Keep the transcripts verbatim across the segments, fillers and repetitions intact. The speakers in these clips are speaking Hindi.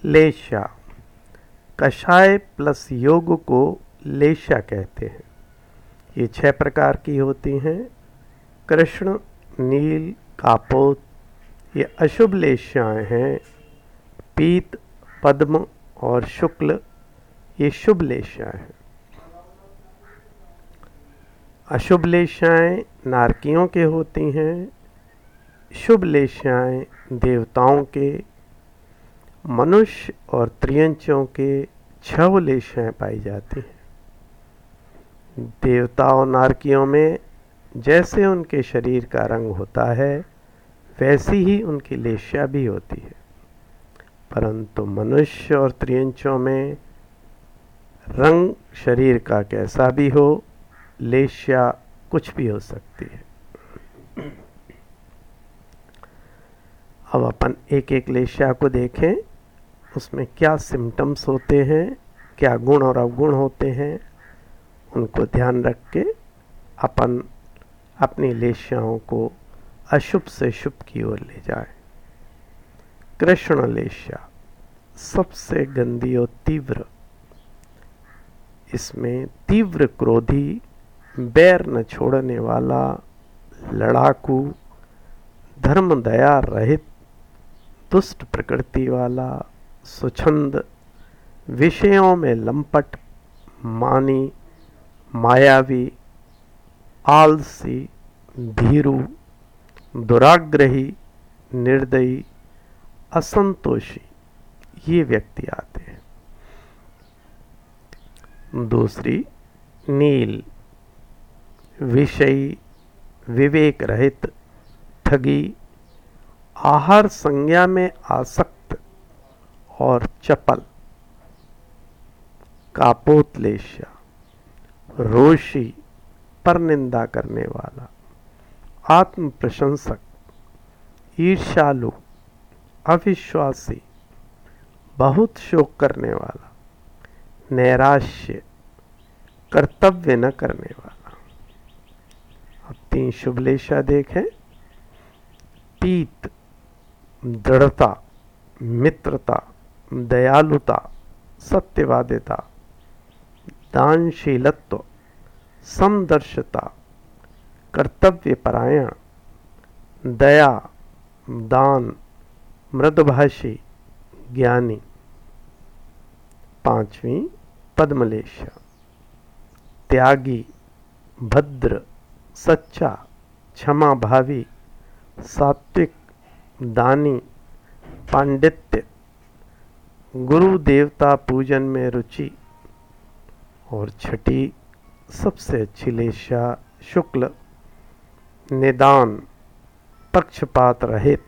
लेशा, कषाय प्लस योग को लेशा कहते हैं। ये छह प्रकार की होती हैं। कृष्ण, नील, कापोत ये अशुभ लेशाएँ हैं। पीत, पद्म और शुक्ल ये शुभ लेशाएँ हैं। अशुभ लेशाएँ नारकियों के होती हैं। शुभ लेशाएँ देवताओं के, मनुष्य और त्रियंचों के छह लेशाएँ पाई जाती हैं। देवताओं नारकियों में जैसे उनके शरीर का रंग होता है वैसी ही उनकी लेशा भी होती है, परंतु मनुष्य और त्रियंचों में रंग शरीर का कैसा भी हो, लेशा कुछ भी हो सकती है। अब अपन एक एक लेशा को देखें, उसमें क्या सिम्टम्स होते हैं, क्या गुण और अवगुण होते हैं, उनको ध्यान रख के अपन अपनी लेशाओं को अशुभ से शुभ की ओर ले जाए। कृष्ण लेशा सबसे गंदी और तीव्र। इसमें तीव्र क्रोधी, बैर न छोड़ने वाला, लड़ाकू, धर्म दया रहित, दुष्ट प्रकृति वाला, स्वच्छंद, विषयों में लंपट, मानी, मायावी, आलसी, भीरू, दुराग्रही, निर्दयी, असंतोषी ये व्यक्ति आते हैं। दूसरी नील, विषयी, विवेक रहित, ठगी, आहार संज्ञा में आसक्त और चपल। कापोत लेशा, रोषी, पर निंदा करने वाला, आत्म प्रशंसक, ईर्ष्यालु, अविश्वासी, बहुत शोक करने वाला, नैराश्य, कर्तव्य न करने वाला। अब तीन शुभ लेशा देखें। पीत, दृढ़ता, मित्रता, दयालुता, सत्यवादिता, दानशीलत्व, समदर्शिता, कर्तव्यपरायण, दया, दान, मृदुभाषी, ज्ञानी। पांचवी पद्मलेशा, त्यागी, भद्र, सच्चा, क्षमा भावी, सात्विक, दानी, पांडित्य, गुरु देवता पूजन में रुचि। और छठी सबसे अच्छी लेशा शुक्ल, निदान, पक्षपात रहित,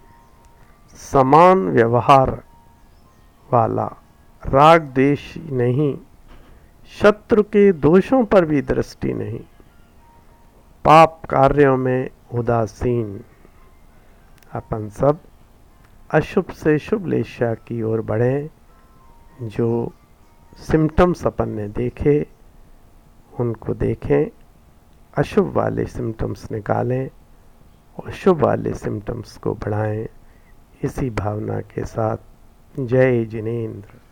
समान व्यवहार वाला, राग द्वेष नहीं, शत्रु के दोषों पर भी दृष्टि नहीं, पाप कार्यों में उदासीन। अपन सब अशुभ से शुभ लेशा की ओर बढ़ें। जो सिम्टम्स अपन ने देखे उनको देखें, अशुभ वाले सिम्टम्स निकालें और शुभ वाले सिम्टम्स को बढ़ाएं। इसी भावना के साथ जय जिनेंद्र।